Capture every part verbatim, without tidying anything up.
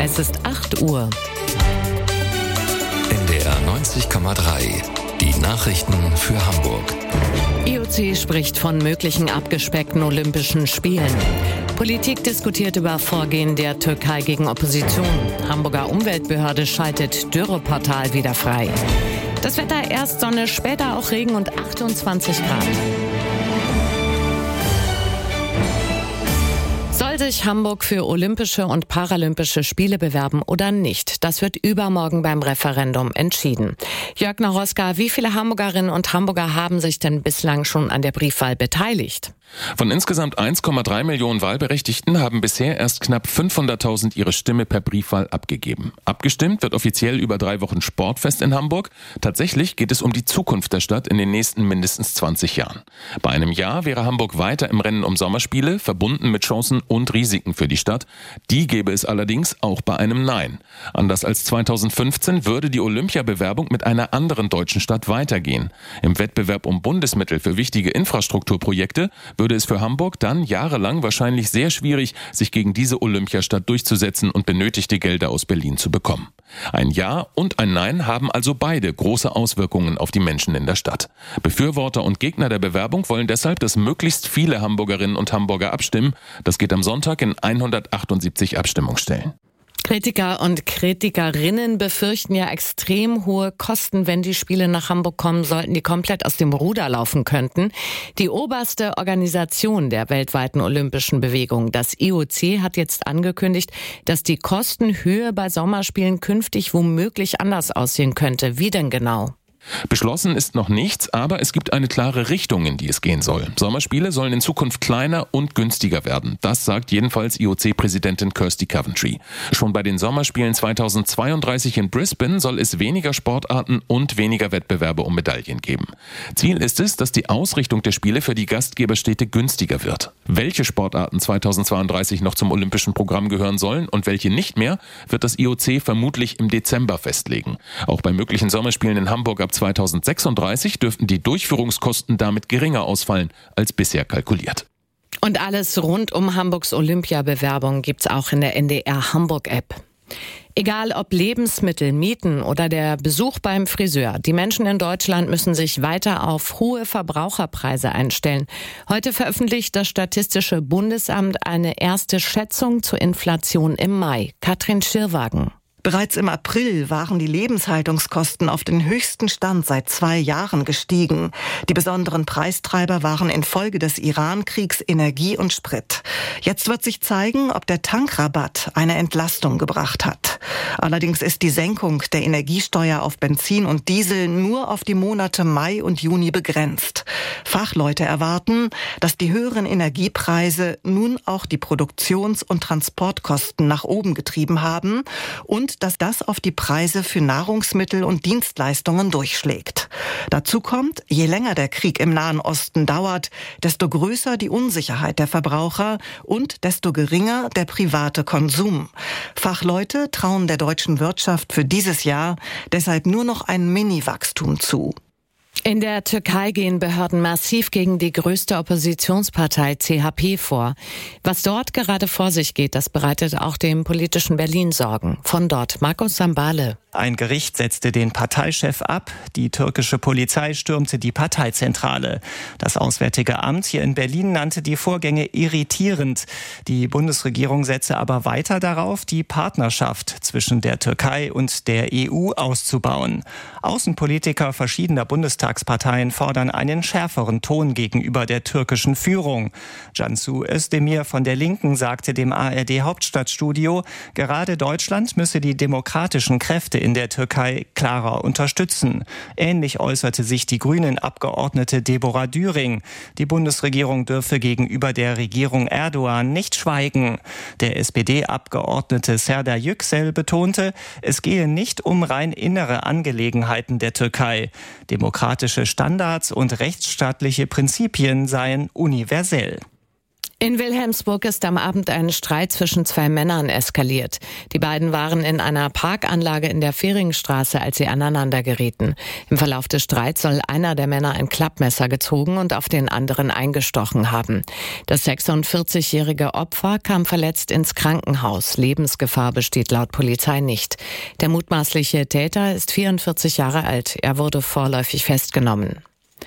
Es ist acht Uhr. N D R neunzig Komma drei. Die Nachrichten für Hamburg. I O C spricht von möglichen abgespeckten Olympischen Spielen. Politik diskutiert über Vorgehen der Türkei gegen Opposition. Hamburger Umweltbehörde schaltet Dürreportal wieder frei. Das Wetter: erst Sonne, später auch Regen und achtundzwanzig Grad. Soll sich Hamburg für Olympische und Paralympische Spiele bewerben oder nicht? Das wird übermorgen beim Referendum entschieden. Jörg Naroska, wie viele Hamburgerinnen und Hamburger haben sich denn bislang schon an der Briefwahl beteiligt? Von insgesamt eins Komma drei Millionen Wahlberechtigten haben bisher erst knapp fünfhunderttausend ihre Stimme per Briefwahl abgegeben. Abgestimmt wird offiziell über drei Wochen Sportfest in Hamburg. Tatsächlich geht es um die Zukunft der Stadt in den nächsten mindestens zwanzig Jahren. Bei einem Ja wäre Hamburg weiter im Rennen um Sommerspiele, verbunden mit Chancen und Risiken für die Stadt. Die gäbe es allerdings auch bei einem Nein. Anders als zweitausendfünfzehn würde die Olympiabewerbung mit einer anderen deutschen Stadt weitergehen. Im Wettbewerb um Bundesmittel für wichtige Infrastrukturprojekte würde es für Hamburg dann jahrelang wahrscheinlich sehr schwierig, sich gegen diese Olympiastadt durchzusetzen und benötigte Gelder aus Berlin zu bekommen. Ein Ja und ein Nein haben also beide große Auswirkungen auf die Menschen in der Stadt. Befürworter und Gegner der Bewerbung wollen deshalb, dass möglichst viele Hamburgerinnen und Hamburger abstimmen. Das geht am Sonntag in hundertachtundsiebzig Abstimmungsstellen. Kritiker und Kritikerinnen befürchten ja extrem hohe Kosten, wenn die Spiele nach Hamburg kommen sollten, die komplett aus dem Ruder laufen könnten. Die oberste Organisation der weltweiten olympischen Bewegung, das I O C, hat jetzt angekündigt, dass die Kostenhöhe bei Sommerspielen künftig womöglich anders aussehen könnte. Wie denn genau? Beschlossen ist noch nichts, aber es gibt eine klare Richtung, in die es gehen soll. Sommerspiele sollen in Zukunft kleiner und günstiger werden. Das sagt jedenfalls I O C-Präsidentin Kirsty Coventry. Schon bei den Sommerspielen zweitausendzweiunddreißig in Brisbane soll es weniger Sportarten und weniger Wettbewerbe um Medaillen geben. Ziel ist es, dass die Ausrichtung der Spiele für die Gastgeberstädte günstiger wird. Welche Sportarten zweitausendzweiunddreißig noch zum olympischen Programm gehören sollen und welche nicht mehr, wird das I O C vermutlich im Dezember festlegen. Auch bei möglichen Sommerspielen in Hamburg ab zweitausendsechsunddreißig dürften die Durchführungskosten damit geringer ausfallen als bisher kalkuliert. Und alles rund um Hamburgs Olympiabewerbung gibt's auch in der N D R Hamburg-App. Egal ob Lebensmittel, Mieten oder der Besuch beim Friseur, die Menschen in Deutschland müssen sich weiter auf hohe Verbraucherpreise einstellen. Heute veröffentlicht das Statistische Bundesamt eine erste Schätzung zur Inflation im Mai. Katrin Schirwagen. Bereits im April waren die Lebenshaltungskosten auf den höchsten Stand seit zwei Jahren gestiegen. Die besonderen Preistreiber waren infolge des Iran-Kriegs Energie und Sprit. Jetzt wird sich zeigen, ob der Tankrabatt eine Entlastung gebracht hat. Allerdings ist die Senkung der Energiesteuer auf Benzin und Diesel nur auf die Monate Mai und Juni begrenzt. Fachleute erwarten, dass die höheren Energiepreise nun auch die Produktions- und Transportkosten nach oben getrieben haben und dass das auf die Preise für Nahrungsmittel und Dienstleistungen durchschlägt. Dazu kommt, je länger der Krieg im Nahen Osten dauert, desto größer die Unsicherheit der Verbraucher und desto geringer der private Konsum. Fachleute trauen der deutschen Wirtschaft für dieses Jahr deshalb nur noch ein Mini-Wachstum zu. In der Türkei gehen Behörden massiv gegen die größte Oppositionspartei C H P vor. Was dort gerade vor sich geht, das bereitet auch dem politischen Berlin Sorgen. Von dort Markus Sambale. Ein Gericht setzte den Parteichef ab. Die türkische Polizei stürmte die Parteizentrale. Das Auswärtige Amt hier in Berlin nannte die Vorgänge irritierend. Die Bundesregierung setze aber weiter darauf, die Partnerschaft zwischen der Türkei und der E U auszubauen. Außenpolitiker verschiedener Bundestagsparteien fordern einen schärferen Ton gegenüber der türkischen Führung. Cansu Özdemir von der Linken sagte dem A R D-Hauptstadtstudio, gerade Deutschland müsse die demokratischen Kräfte in der Türkei klarer unterstützen. Ähnlich äußerte sich die Grünen-Abgeordnete Deborah Düring. Die Bundesregierung dürfe gegenüber der Regierung Erdogan nicht schweigen. Der S P D-Abgeordnete Serdar Yüksel betonte, es gehe nicht um rein innere Angelegenheiten der Türkei. Demokratische Standards und rechtsstaatliche Prinzipien seien universell. In Wilhelmsburg ist am Abend ein Streit zwischen zwei Männern eskaliert. Die beiden waren in einer Parkanlage in der Feringstraße, als sie aneinander gerieten. Im Verlauf des Streits soll einer der Männer ein Klappmesser gezogen und auf den anderen eingestochen haben. Das sechsundvierzigjährige Opfer kam verletzt ins Krankenhaus. Lebensgefahr besteht laut Polizei nicht. Der mutmaßliche Täter ist vierundvierzig Jahre alt. Er wurde vorläufig festgenommen.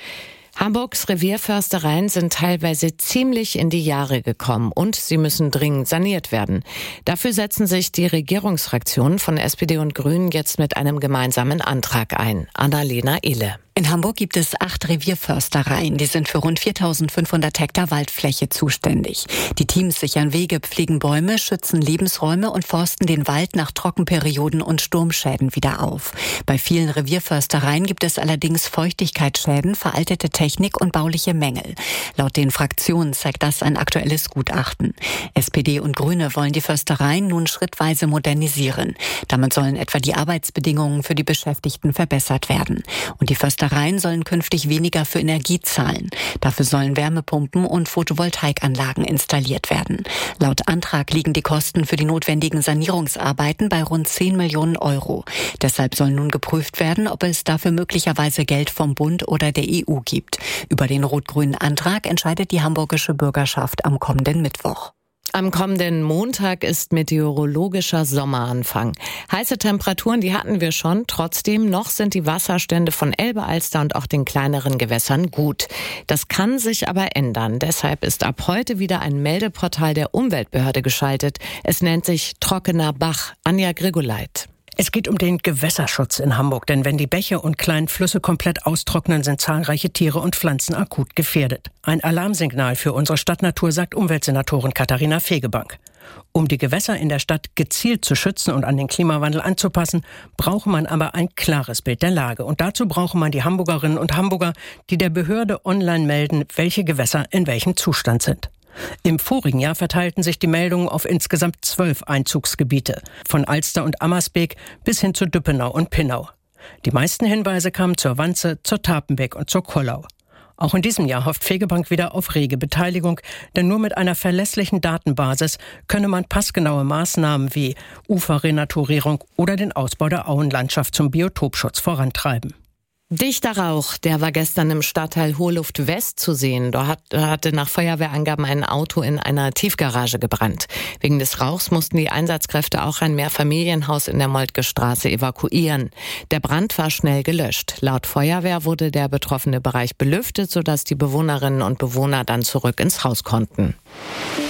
Hamburgs Revierförstereien sind teilweise ziemlich in die Jahre gekommen und sie müssen dringend saniert werden. Dafür setzen sich die Regierungsfraktionen von S P D und Grünen jetzt mit einem gemeinsamen Antrag ein. Annalena Ehle. In Hamburg gibt es acht Revierförstereien. Die sind für rund viertausendfünfhundert Hektar Waldfläche zuständig. Die Teams sichern Wege, pflegen Bäume, schützen Lebensräume und forsten den Wald nach Trockenperioden und Sturmschäden wieder auf. Bei vielen Revierförstereien gibt es allerdings Feuchtigkeitsschäden, veraltete Technik und bauliche Mängel. Laut den Fraktionen zeigt das ein aktuelles Gutachten. S P D und Grüne wollen die Förstereien nun schrittweise modernisieren. Damit sollen etwa die Arbeitsbedingungen für die Beschäftigten verbessert werden. Und die Förstereien sollen künftig weniger für Energie zahlen. Dafür sollen Wärmepumpen und Photovoltaikanlagen installiert werden. Laut Antrag liegen die Kosten für die notwendigen Sanierungsarbeiten bei rund zehn Millionen Euro. Deshalb soll nun geprüft werden, ob es dafür möglicherweise Geld vom Bund oder der E U gibt. Über den rot-grünen Antrag entscheidet die hamburgische Bürgerschaft am kommenden Mittwoch. Am kommenden Montag ist meteorologischer Sommeranfang. Heiße Temperaturen, die hatten wir schon. Trotzdem noch sind die Wasserstände von Elbe, Alster und auch den kleineren Gewässern gut. Das kann sich aber ändern. Deshalb ist ab heute wieder ein Meldeportal der Umweltbehörde geschaltet. Es nennt sich Trockener Bach. Anja Grigoleit. Es geht um den Gewässerschutz in Hamburg, denn wenn die Bäche und kleinen Flüsse komplett austrocknen, sind zahlreiche Tiere und Pflanzen akut gefährdet. Ein Alarmsignal für unsere Stadtnatur, sagt Umweltsenatorin Katharina Fegebank. Um die Gewässer in der Stadt gezielt zu schützen und an den Klimawandel anzupassen, brauche man aber ein klares Bild der Lage. Und dazu brauche man die Hamburgerinnen und Hamburger, die der Behörde online melden, welche Gewässer in welchem Zustand sind. Im vorigen Jahr verteilten sich die Meldungen auf insgesamt zwölf Einzugsgebiete, von Alster und Ammersbeek bis hin zu Düppenau und Pinnau. Die meisten Hinweise kamen zur Wanze, zur Tapenbeek und zur Kollau. Auch in diesem Jahr hofft Fegebank wieder auf rege Beteiligung, denn nur mit einer verlässlichen Datenbasis könne man passgenaue Maßnahmen wie Uferrenaturierung oder den Ausbau der Auenlandschaft zum Biotopschutz vorantreiben. Dichter Rauch, der war gestern im Stadtteil Hohluft West zu sehen. Dort hatte nach Feuerwehrangaben ein Auto in einer Tiefgarage gebrannt. Wegen des Rauchs mussten die Einsatzkräfte auch ein Mehrfamilienhaus in der Moltke Straße evakuieren. Der Brand war schnell gelöscht. Laut Feuerwehr wurde der betroffene Bereich belüftet, sodass die Bewohnerinnen und Bewohner dann zurück ins Haus konnten.